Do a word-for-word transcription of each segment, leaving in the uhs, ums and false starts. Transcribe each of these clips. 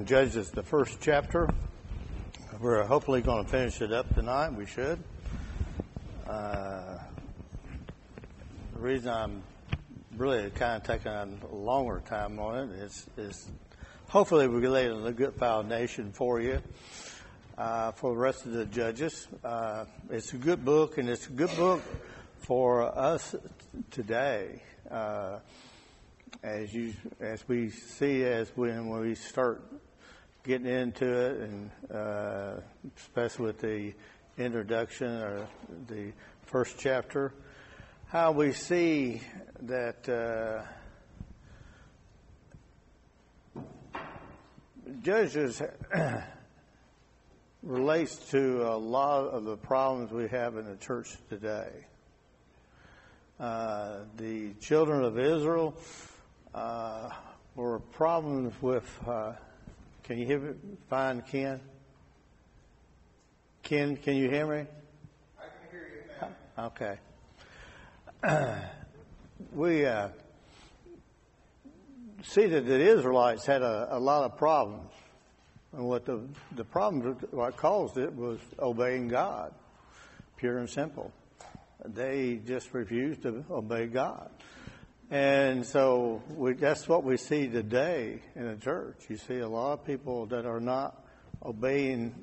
in Judges, the first chapter. We're hopefully going to finish it up tonight. We should. Uh, the reason I'm really kind of taking a longer time on it is, is hopefully we can lay a good foundation for you uh, for the rest of the Judges. Uh, it's a good book, and it's a good book for us today. Uh, As you, as we see, as when we start getting into it, and uh, especially with the introduction or the first chapter, how we see that uh, Judges relates to a lot of the problems we have in the church today. Uh, the children of Israel Uh, were problems with, uh, can you hear me? Find Ken? Ken, can you hear me? I can hear you now. Okay. Uh, we uh, see that the Israelites had a, a lot of problems. And what the, the problem, what caused it was obeying God, pure and simple. They just refused to obey God. And so we, that's what we see today in the church. You see a lot of people that are not obeying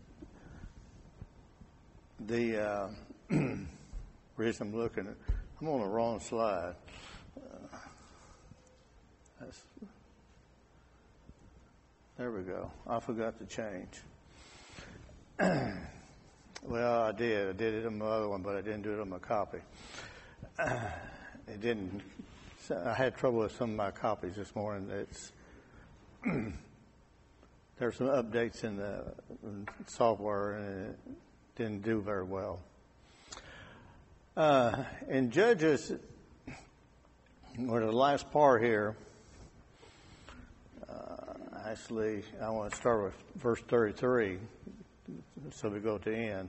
the uh, reason I'm looking at. I'm on the wrong slide. Uh, that's, there we go. I forgot to change. Well, I did. I did it on my other one, but I didn't do it on my copy. It didn't. I had trouble with some of my copies this morning. It's there's some updates in the software, and it didn't do very well. Uh, in Judges, or the last part here, uh, actually, I want to start with verse thirty-three, so we go to the end.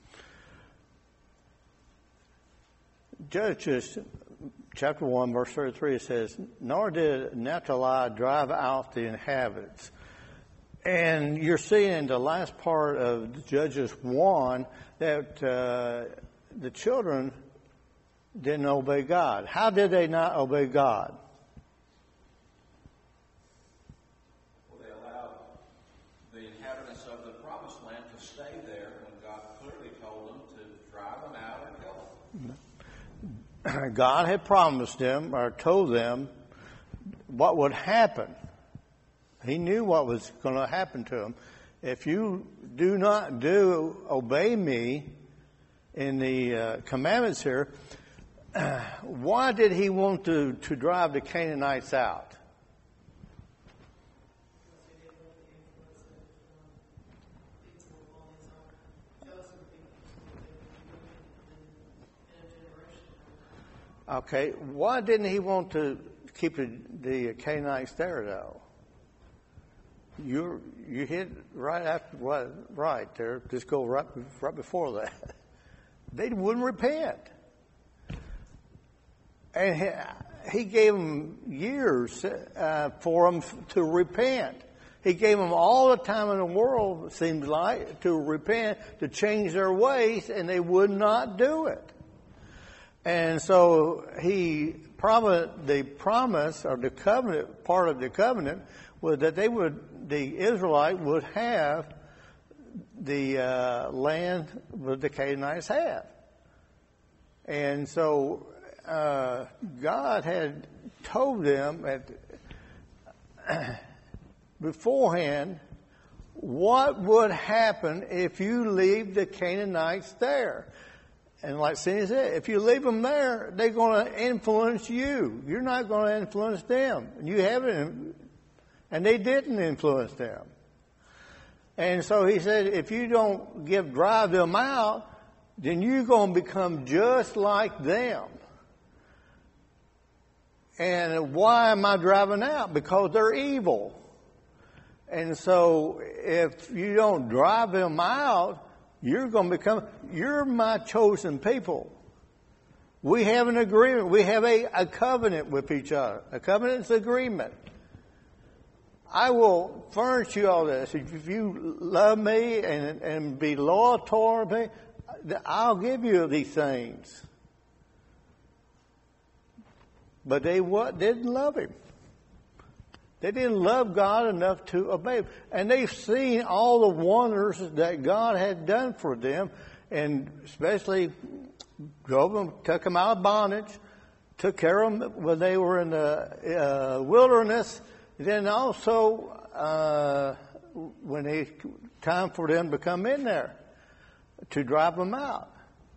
Judges chapter one, verse thirty-three, it says, "Nor did Naphtali drive out the inhabitants." And you're seeing the last part of Judges one that uh, the children didn't obey God. How did they not obey God? Well, they allowed the inhabitants of the promised land to stay there when God clearly told them to drive them out and kill them. God had promised them or told them what would happen. He knew what was going to happen to them. If you do not do obey me in the uh, commandments here, why did he want to, to drive the Canaanites out? Okay, why didn't he want to keep the, the Canaanites there, though? You you hit right after what? Right there. Just go right right before that. They wouldn't repent, and he, he gave them years uh, for them to repent. He gave them all the time in the world, it seems like, to repent, to change their ways, and they would not do it. And so he promised, the promise or the covenant, part of the covenant was that they would, the Israelite would have the uh, land that the Canaanites have. And so uh, God had told them at, beforehand what would happen if you leave the Canaanites there. And like Cindy said, if you leave them there, they're going to influence you. You're not going to influence them. You haven't, and they didn't influence them. And so he said, if you don't give drive them out, then you're going to become just like them. And why am I driving out? Because they're evil. And so if you don't drive them out, you're going to become, you're my chosen people. We have an agreement. We have a, a covenant with each other. A covenant is agreement. I will furnish you all this. If you love me and, and be loyal toward me, I'll give you these things. But they what didn't love him. They didn't love God enough to obey him. And they've seen all the wonders that God had done for them, and especially drove them, took them out of bondage, took care of them when they were in the uh, wilderness. Then also, uh, when it time for them to come in there, to drive them out.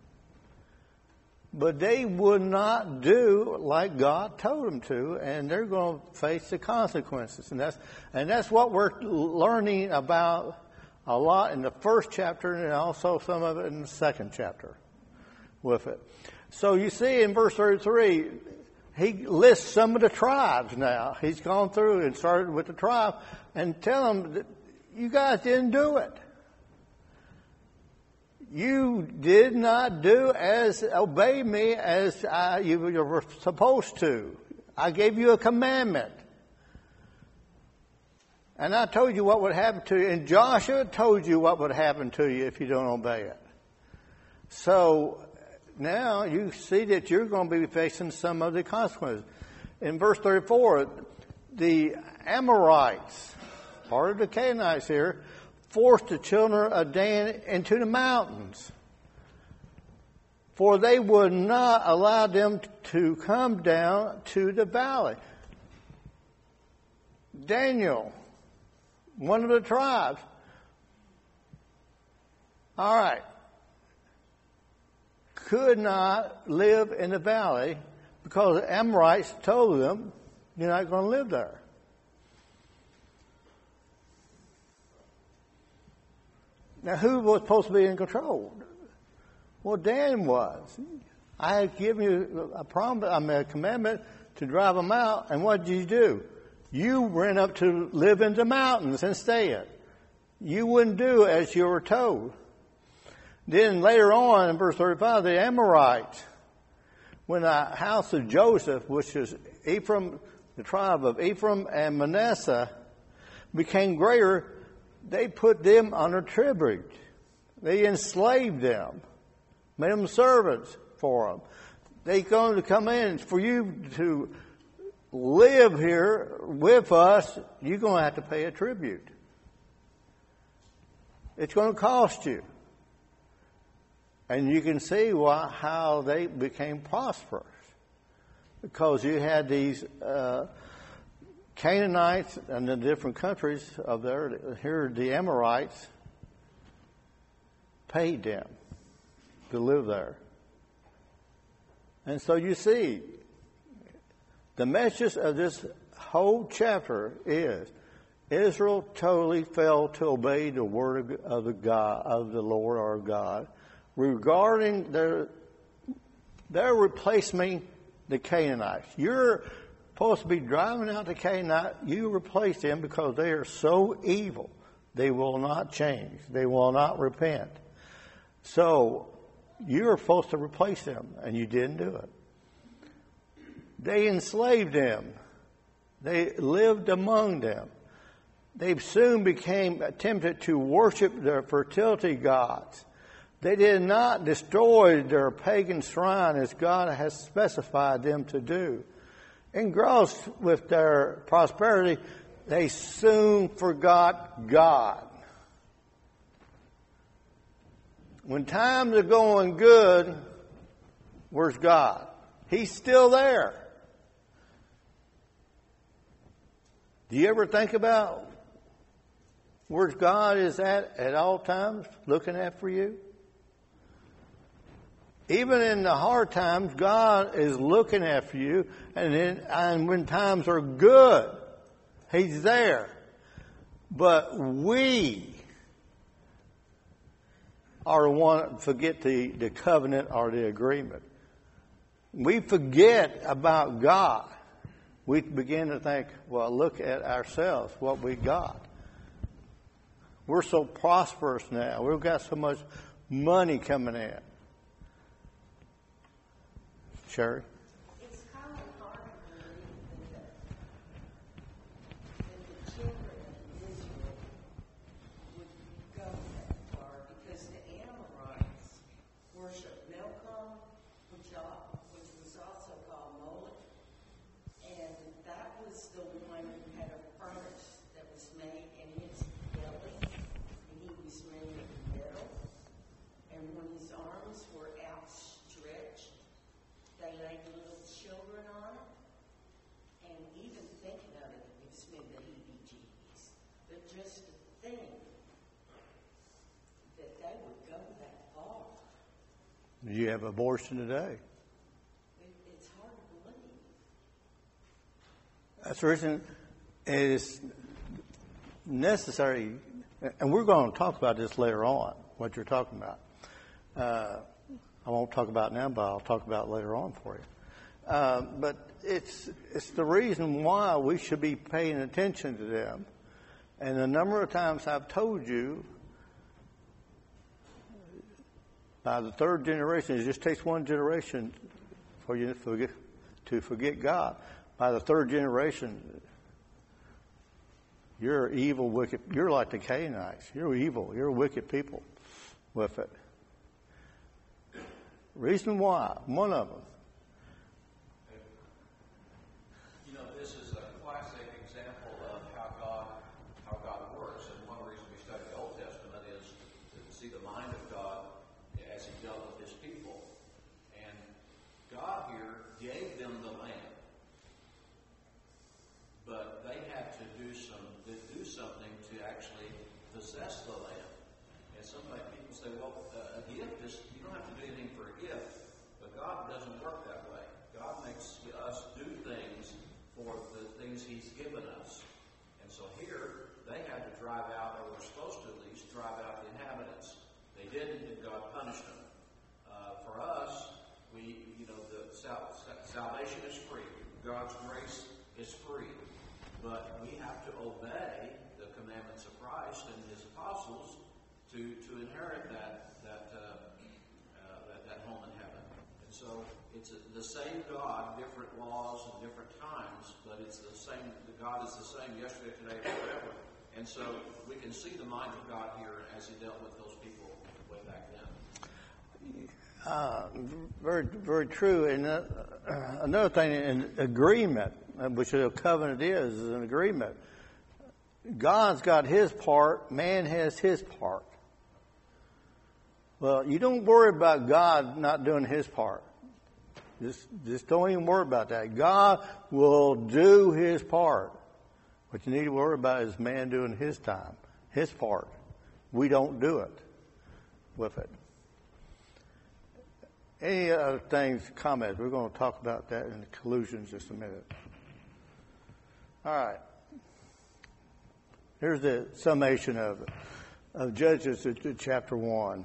But they would not do like God told them to, and they're going to face the consequences. And that's and that's what we're learning about a lot in the first chapter, and also some of it in the second chapter with it. So you see in verse thirty-three, he lists some of the tribes now. He's gone through and started with the tribe and tell them that you guys didn't do it. You did not do as, obey me as I, you were supposed to. I gave you a commandment. And I told you what would happen to you. And Joshua told you what would happen to you if you don't obey it. So now you see that you're going to be facing some of the consequences. In verse thirty-four, the Amorites, part of the Canaanites here, forced the children of Dan into the mountains, for they would not allow them to come down to the valley. Daniel, one of the tribes, all right, could not live in the valley because the Amorites told them, you're not going to live there. Now, who was supposed to be in control? Well, Dan was. I had given you a promise, I mean, a commandment to drive them out, and what did you do? You went up to live in the mountains instead. You wouldn't do as you were told. Then later on in verse thirty-five, the Amorites, when the house of Joseph, which is Ephraim, the tribe of Ephraim and Manasseh, became greater, they put them under tribute. They enslaved them, made them servants for them. They're going to come in for you to live here with us. You're going to have to pay a tribute. It's going to cost you. And you can see why, how they became prosperous. Because you had these uh, Canaanites and the different countries of there. Here, the Amorites paid them to live there. And so you see, the message of this whole chapter is Israel totally failed to obey the word of the God of the Lord our God regarding their their replacing the Canaanites. You're supposed to be driving out the Canaanites. You replace them because they are so evil. They will not change. They will not repent. So you're supposed to replace them, and you didn't do it. They enslaved them. They lived among them. They soon became tempted to worship their fertility gods. They did not destroy their pagan shrine as God has specified them to do. Engrossed with their prosperity, they soon forgot God. When times are going good, where's God? He's still there. Do you ever think about where God is at at all times, looking out for you? Even in the hard times, God is looking after you. And, in, and when times are good, He's there. But we are the one that forget the, the covenant or the agreement. We forget about God. We begin to think, well, look at ourselves, what we got. We're so prosperous now. We've got so much money coming in. Sherry? It's kind of hard to believe that the children think that they would go that far. You have abortion today. It, it's hard to believe. That's the reason it is necessary, and we're going to talk about this later on, what you're talking about. Uh, I won't talk about it now, but I'll talk about it later on for you. Uh, but it's it's the reason why we should be paying attention to them. And a number of times I've told you, by the third generation, it just takes one generation for you to forget, to forget God. By the third generation, you're evil, wicked. You're like the Canaanites. You're evil. You're wicked people with it. Reason why, one of them. You know, this is a classic example of how God how God works, and one reason we study the Old Testament is to see the mind of God as He dealt with His people. And God here gave them the land, but they had to do some to do something to actually possess the land. And sometimes people say, well, uh, a gift is, you don't have to do anything for a gift. But God doesn't work that way. God makes us do things for the things He's given us. And so here, they had to drive out, or were supposed to at least, drive out the inhabitants. They didn't, and God punished them. Uh, for us, we, you know, the sal- salvation is free. God's grace is free. But we have to obey the commandments of Christ and His apostles to, to inherit that that, uh, uh, that that home in heaven. And so it's a, the same God, different laws and different times, but it's the same. The God is the same yesterday, today, and forever. And so we can see the mind of God here as He dealt with those people way back then. Uh, very, very true. And uh, another thing, an agreement, which a covenant is, is an agreement. God's got His part, man has his part. Well, you don't worry about God not doing His part. Just, just don't even worry about that. God will do His part. What you need to worry about is man doing his time, his part. We don't do it with it. Any other things, comments? We're going to talk about that in the Colossians just a minute. All right. Here's the summation of, of Judges chapter one.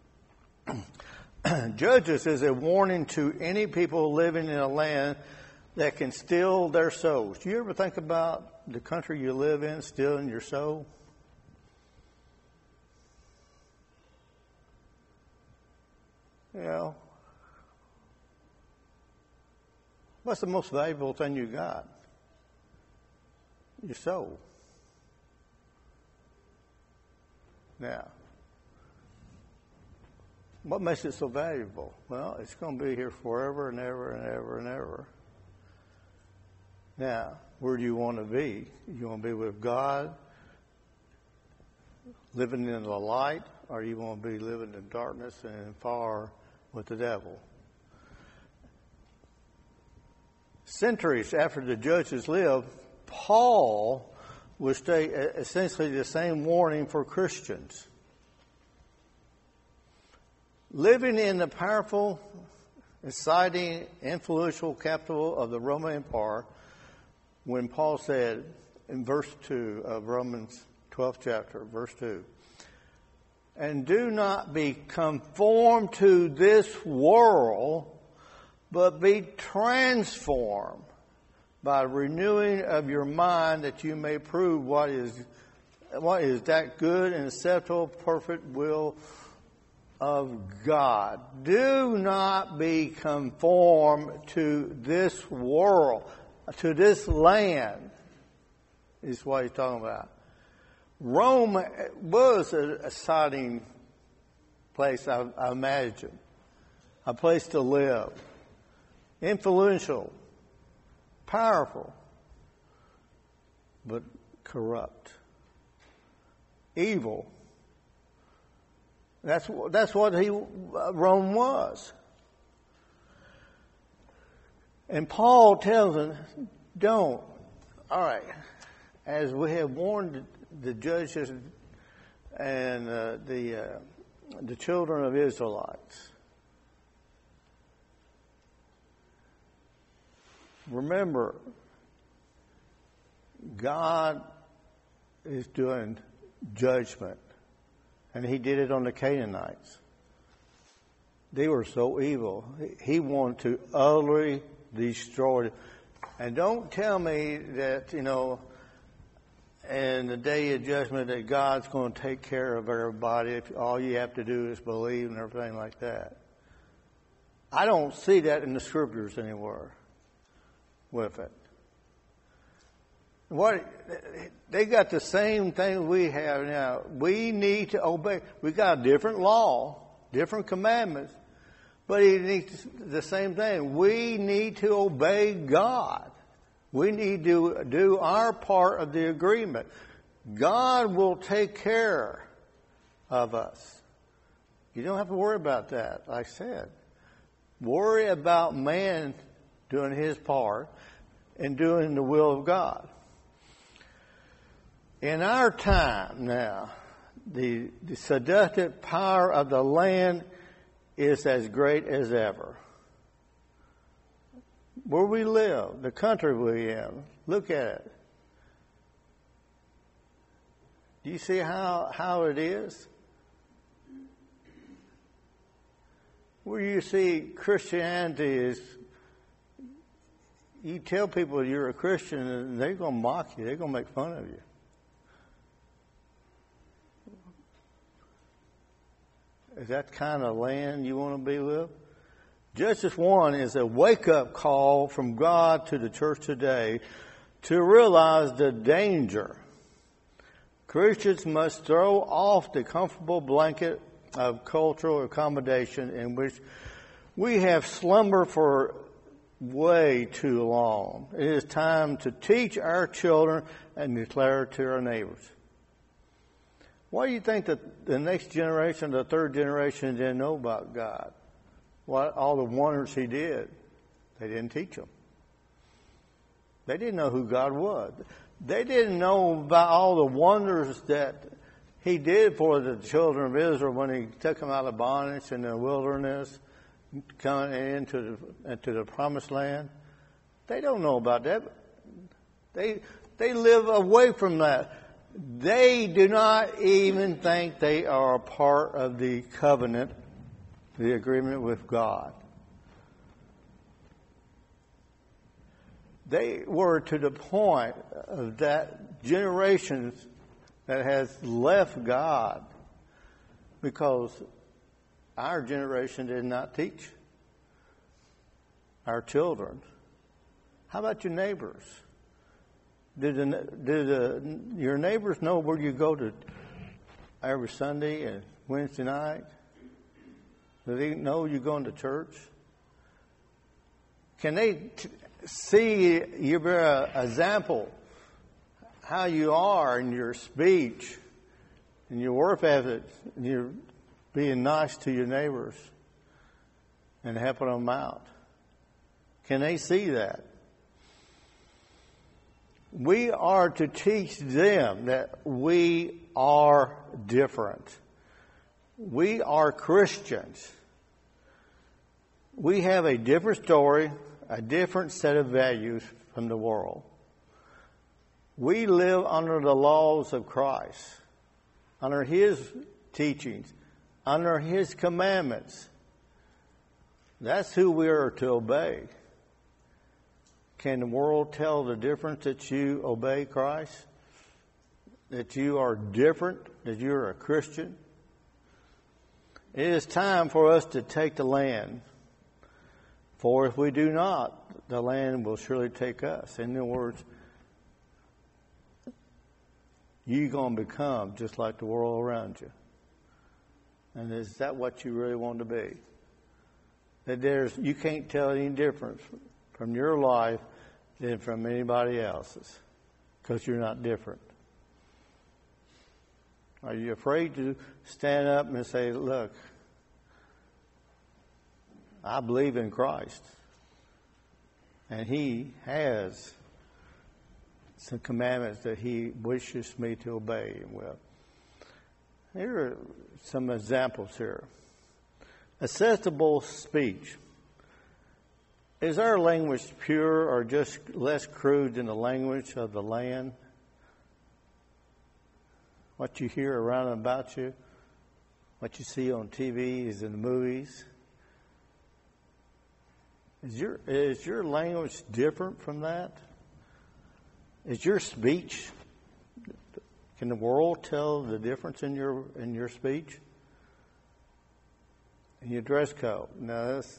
Judges is a warning to any people living in a land that can steal their souls. Do you ever think about the country you live in stealing your soul? You know, what's the most valuable thing you got? Your soul. Now, what makes it so valuable? Well, it's going to be here forever and ever and ever and ever. Now, where do you want to be? You want to be with God, living in the light, or you want to be living in darkness and far with the devil? Centuries after the judges lived, Paul would state essentially the same warning for Christians. Living in the powerful, exciting, influential capital of the Roman Empire, when Paul said in verse two of Romans twelfth chapter, verse two, and do not be conformed to this world, but be transformed by renewing of your mind, that you may prove what is what is that good and acceptable, perfect will of God. Do not be conformed to this world, to this land, is what he's talking about. Rome was an exciting place, I, I imagine. A place to live. Influential. Powerful. But corrupt. Evil. That's, that's what he, Rome was. And Paul tells them, don't. All right. As we have warned the judges and uh, the uh, the children of Israelites. Remember, God is doing judgment, and He did it on the Canaanites. They were so evil. He wanted to utterly destroy it. And don't tell me that, you know, in the day of judgment that God's going to take care of everybody if all you have to do is believe and everything like that. I don't see that in the scriptures anywhere with it. What they got the same thing we have now. We need to obey. We got a different law, different commandments, but it needs the same thing. We need to obey God. We need to do our part of the agreement. God will take care of us. You don't have to worry about that, like I said. Worry about man doing his part and doing the will of God. In our time now, the, the seductive power of the land is as great as ever. Where we live, the country we in, look at it. Do you see how, how it is? Where you see Christianity is, you tell people you're a Christian and they're going to mock you. They're going to make fun of you. Is that kind of land you want to be with? Genesis one is a wake-up call from God to the church today to realize the danger. Christians must throw off the comfortable blanket of cultural accommodation in which we have slumbered for way too long. It is time to teach our children and declare to our neighbors. Why do you think that the next generation, the third generation, didn't know about God? What all the wonders He did, they didn't teach them. They didn't know who God was. They didn't know about all the wonders that He did for the children of Israel when He took them out of bondage in the wilderness, coming into the, into the promised land. They don't know about that. They they live away from that. They do not even think they are a part of the covenant, the agreement with God. They were to the point of that generation that has left God because our generation did not teach our children. How about your neighbors? Did, the, did the, your neighbors know where you go to every Sunday and Wednesday night? Do they know you're going to church? Can they t- see your example, how you are in your speech, in your work ethic, and you're being nice to your neighbors and helping them out? Can they see that? We are to teach them that we are different. We are Christians. We have a different story, a different set of values from the world. We live under the laws of Christ, under His teachings, under His commandments. That's who we are to obey. Can the world tell the difference that you obey Christ? That you are different? That you're a Christian? It is time for us to take the land. For if we do not, the land will surely take us. In other words, you're going to become just like the world around you. And is that what you really want to be? That there's, you can't tell any difference from your life than from anybody else's because you're not different. Are you afraid to stand up and say, look, I believe in Christ and He has some commandments that He wishes me to obey with. Here are some examples here. Acceptable speech. Is our language pure or just less crude than the language of the land? What you hear around and about you, what you see on T V is in the movies. Is your is your language different from that? Is your speech? Can the world tell the difference in your in your speech? In your dress code? Now that's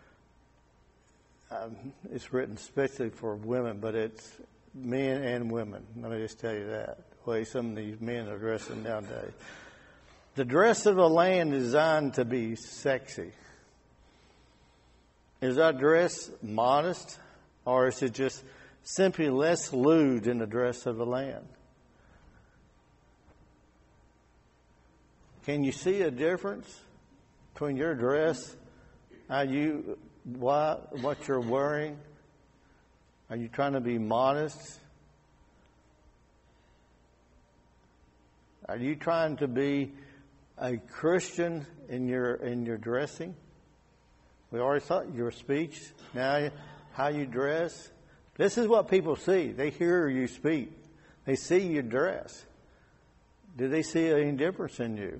um, it's written especially for women, but it's men and women. Let me just tell you that. The way some of these men are dressing nowadays. The dress of the land is designed to be sexy. Is our dress modest, or is it just simply less lewd than the dress of the land? Can you see a difference between your dress, how you, what, what you're wearing? Are you trying to be modest? Are you trying to be a Christian in your in your dressing? We already thought your speech. Now, how you dress. This is what people see. They hear you speak. They see you dress. Do they see any difference in you?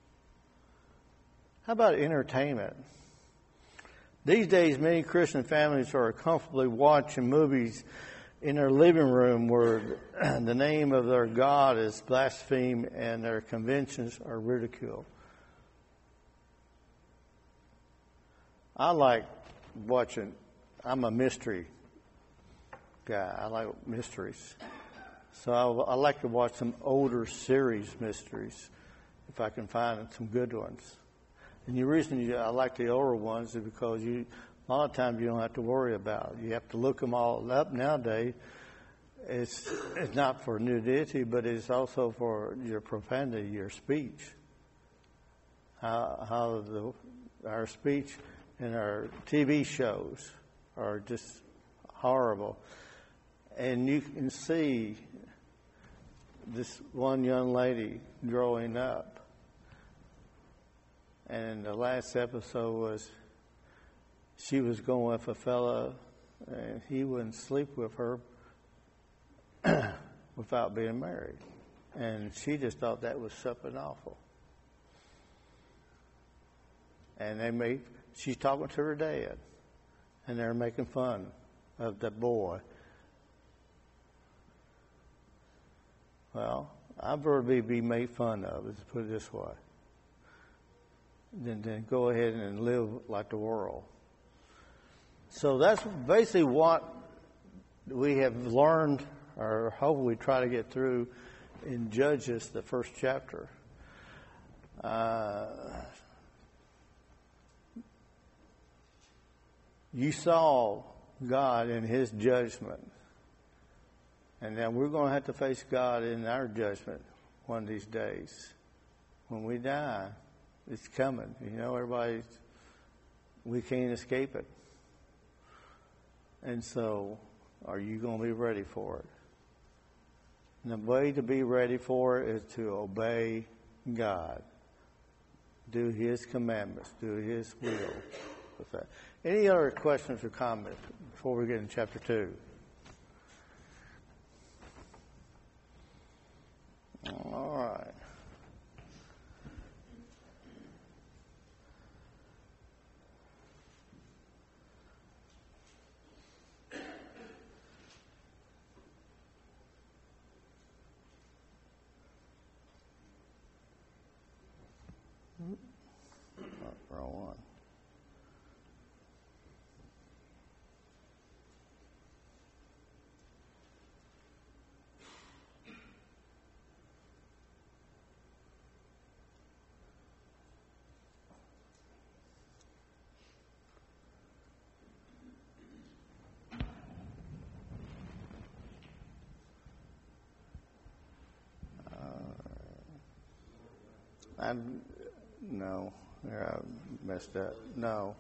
How about entertainment? These days, many Christian families are comfortably watching movies in their living room where the name of their God is blasphemed and their conventions are ridiculed. I like watching, I'm a mystery guy. I like mysteries. So I, I like to watch some older series mysteries if I can find some good ones. And the reason you, I like the older ones is because you, a lot of times you don't have to worry about it. You have to look them all up nowadays. It's it's not for nudity, but it's also for your profanity, your speech. How how the our speech in our T V shows are just horrible. And you can see this one young lady growing up. And the last episode was she was going with a fella and he wouldn't sleep with her without being married. And she just thought that was something awful. And they made, she's talking to her dad, and they're making fun of the boy. Well, I'd rather be, be made fun of, let's put it this way, than, than go ahead and live like the world. So that's basically what we have learned, or hopefully try to get through in Judges, the first chapter. Uh, you saw God in His judgment. And then we're going to have to face God in our judgment one of these days. When we die, it's coming. You know, everybody's, we can't escape it. And so, are you going to be ready for it? And the way to be ready for it is to obey God. Do His commandments. Do His will with that. Any other questions or comments before we get in chapter two? All right. Wrong one. I'm, no, I messed up. No.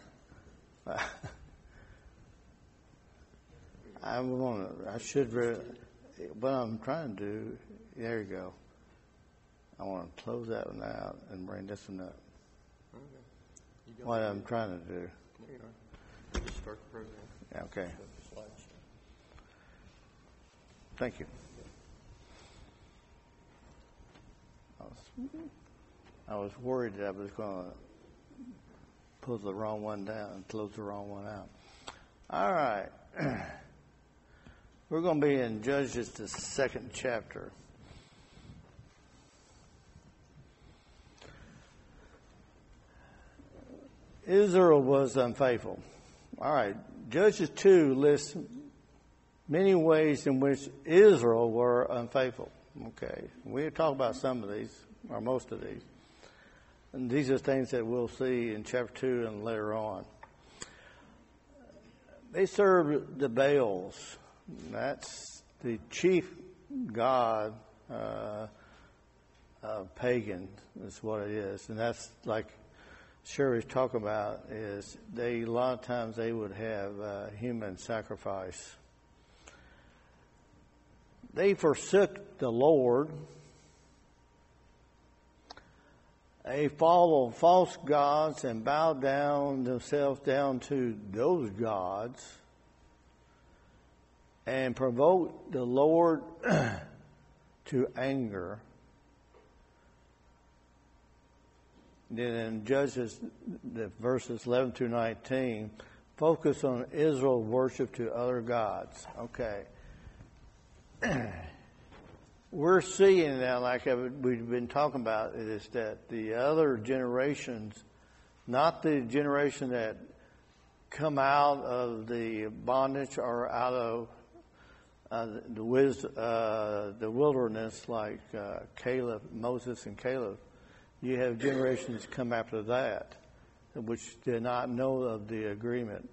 I'm going to, I should, re- what I'm trying to do, there you go. I want to close that one out and bring this one up. Okay. You got What it. I'm trying to do. There you are. Just start the program. Okay. Start the slides. Thank you. I was, I was worried that I was going to pull the wrong one down and close the wrong one out. All right. We're going to be in Judges, the second chapter. Israel was unfaithful. All right. Judges two lists many ways in which Israel were unfaithful. Okay. We'll talk about some of these, or most of these. And these are things that we'll see in chapter two and later on. They served the Baals. That's the chief god, uh, uh, pagan is what it is. And that's like Sherry's talking about is they, a lot of times they would have uh, human sacrifice. They forsook the Lord. They followed false gods and bowed down themselves down to those gods and provoked the Lord to anger. Then in Judges, the verses eleven through nineteen, focus on Israel's worship to other gods. Okay. We're seeing now, like we've been talking about, is that the other generations, not the generation that come out of the bondage or out of uh, the, wiz, uh, the wilderness, like uh, Caleb, Moses and Caleb. You have generations come after that, which did not know of the agreement.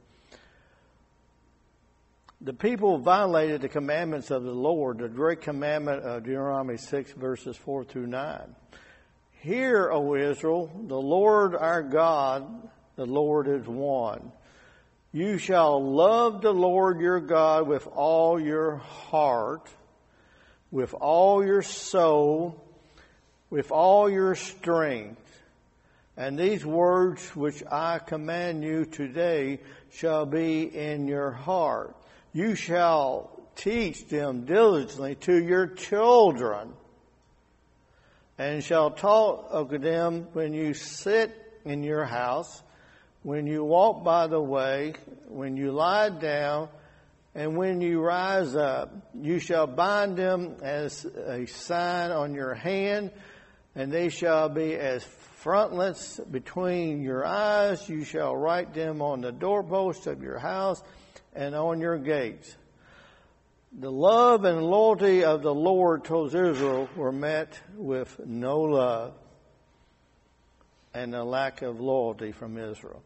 The people violated the commandments of the Lord, the great commandment of Deuteronomy six, verses four through nine. Hear, O Israel, the Lord our God, the Lord is one. You shall love the Lord your God with all your heart, with all your soul, with all your strength. And these words which I command you today shall be in your heart. You shall teach them diligently to your children, and shall talk of them when you sit in your house, when you walk by the way, when you lie down, and when you rise up. You shall bind them as a sign on your hand, and they shall be as frontlets between your eyes. You shall write them on the doorposts of your house and on your gates. The love and loyalty of the Lord towards Israel were met with no love and a lack of loyalty from Israel.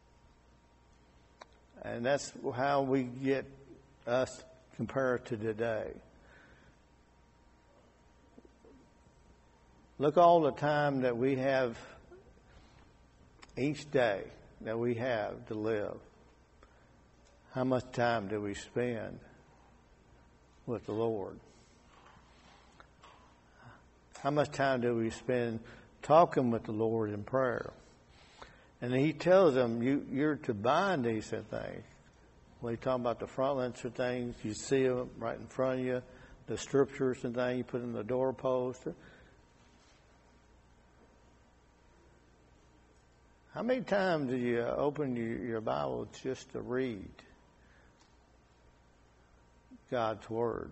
And that's how we get us compared to today. Look all the time that we have each day that we have to live. How much time do we spend with the Lord? How much time do we spend talking with the Lord in prayer? And He tells them, you, you're to bind these things. When He's talking about the frontlets of things, you see them right in front of you, the scriptures and things you put in the doorpost. How many times do you open your, your Bible just to read God's Word?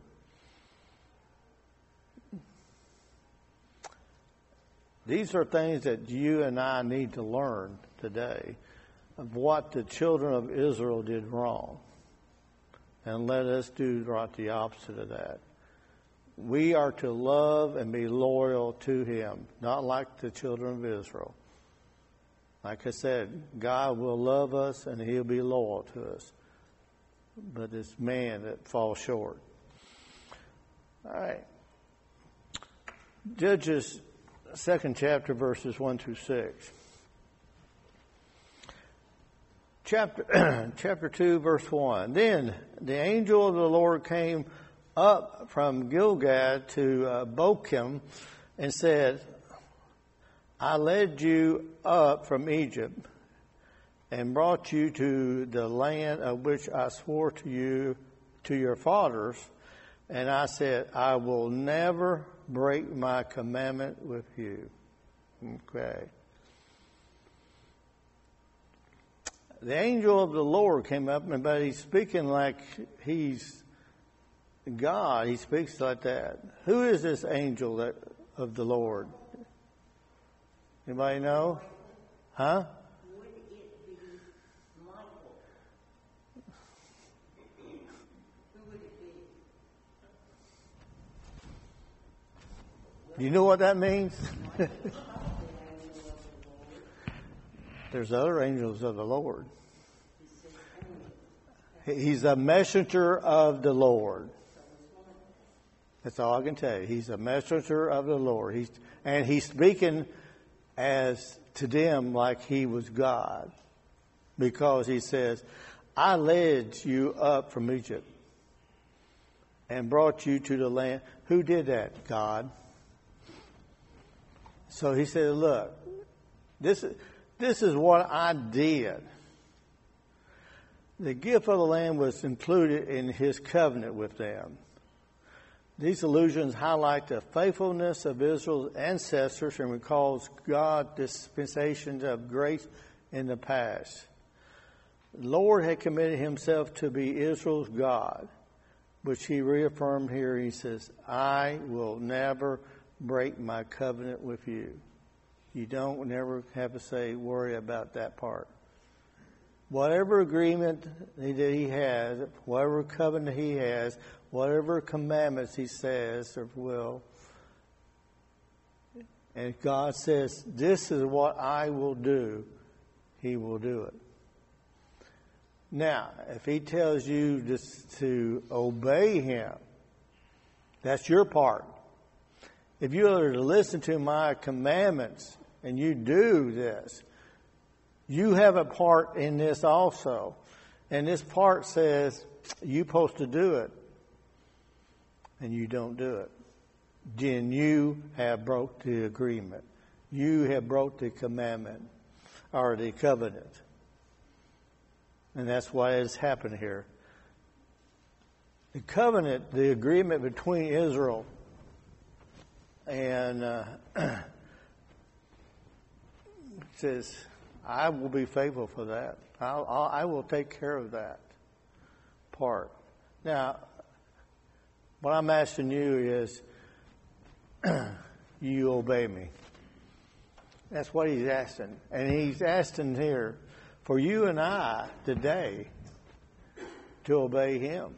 These are things that you and I need to learn today of what the children of Israel did wrong. And let us do right the opposite of that. We are to love and be loyal to Him, not like the children of Israel. Like I said, God will love us and He'll be loyal to us. But it's man that falls short. All right. Judges, second chapter, verses one through six. Chapter, chapter two, verse one. Then the angel of the Lord came up from Gilgad to uh, Bochim and said, I led you up from Egypt and brought you to the land of which I swore to you, to your fathers. And I said, I will never break my commandment with you. Okay. The angel of the Lord came up, but he's speaking like he's God. He speaks like that. Who is this angel that of the Lord? Anybody know? Huh? Would it be Michael? Who would it be? You know what that means? There's other angels of the Lord. He's a messenger of the Lord. That's all I can tell you. He's a messenger of the Lord. He's, and he's speaking as to them like he was God. Because he says, I led you up from Egypt and brought you to the land. Who did that? God. So he said, look, this is... This is what I did. The gift of the land was included in his covenant with them. These allusions highlight the faithfulness of Israel's ancestors and recalls God's dispensations of grace in the past. The Lord had committed himself to be Israel's God, which he reaffirmed here. He says, I will never break my covenant with you. You don't never have to say, worry about that part. Whatever agreement that he has, whatever covenant he has, whatever commandments he says or will, and God says, this is what I will do, he will do it. Now, if he tells you just to obey him, that's your part. If you are to listen to my commandments and you do this, you have a part in this also. And this part says you're supposed to do it. And you don't do it. Then you have broke the agreement. You have broke the commandment or the covenant. And that's why it's happened here. The covenant, the agreement between Israel and uh, says, I will be faithful for that. I'll, I'll, I will take care of that part. Now, what I'm asking you is, you obey me. That's what he's asking. And he's asking here for you and I today to obey him.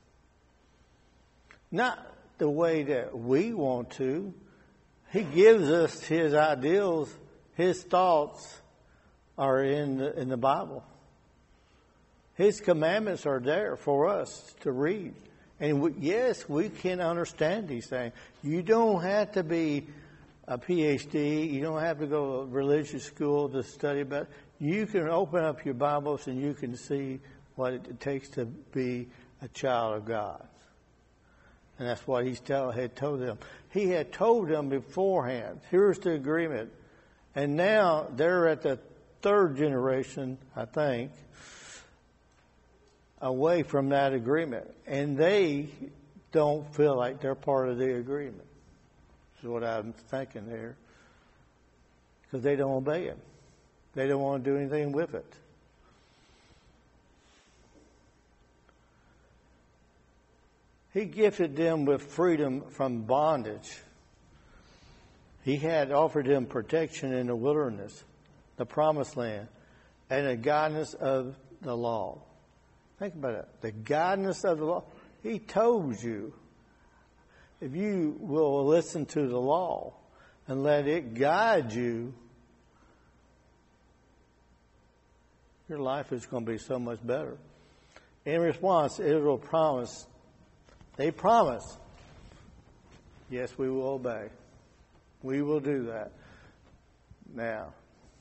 Not the way that we want to. He gives us his ideals, his thoughts are in the, in the Bible. His commandments are there for us to read. And we, yes, we can understand these things. You don't have to be a P H D. You don't have to go to religious school to study about it. You can open up your Bibles and you can see what it takes to be a child of God. And that's what he had told them. He had told them beforehand, here's the agreement. And now they're at the third generation, I think, away from that agreement. And they don't feel like they're part of the agreement. Is what I'm thinking there. Because they don't obey it. They don't want to do anything with it. He gifted them with freedom from bondage. He had offered them protection in the wilderness, the promised land, and the guidance of the law. Think about it. The guidance of the law. He told you, if you will listen to the law and let it guide you, your life is going to be so much better. In response, Israel promised, they promised, yes, we will obey. We will do that. Now,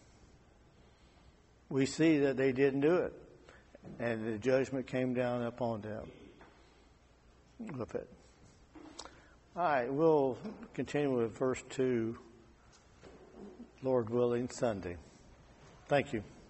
we see that they didn't do it. And the judgment came down upon them with it. All right, we'll continue with verse two, Lord willing, Sunday. Thank you.